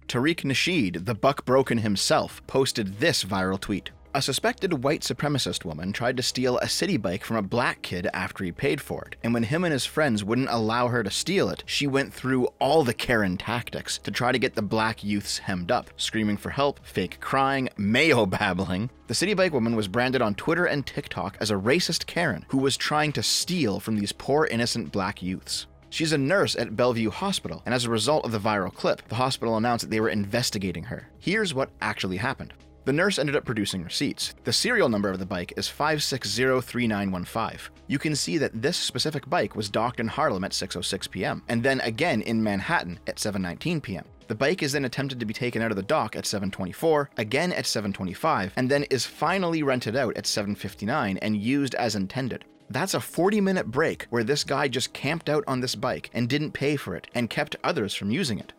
Tariq Nasheed, the Buck Broken himself, posted this viral tweet. A suspected white supremacist woman tried to steal a city bike from a black kid after he paid for it, and when him and his friends wouldn't allow her to steal it, she went through all the Karen tactics to try to get the black youths hemmed up, screaming for help, fake crying, mayo babbling. The city bike woman was branded on Twitter and TikTok as a racist Karen who was trying to steal from these poor innocent black youths. She's a nurse at Bellevue Hospital, and as a result of the viral clip, the hospital announced that they were investigating her. Here's what actually happened. The nurse ended up producing receipts. The serial number of the bike is 5603915. You can see that this specific bike was docked in Harlem at 6:06 p.m., and then again in Manhattan at 7:19 p.m. The bike is then attempted to be taken out of the dock at 7:24, again at 7:25, and then is finally rented out at 7:59 and used as intended. That's a 40-minute break where this guy just camped out on this bike and didn't pay for it and kept others from using it.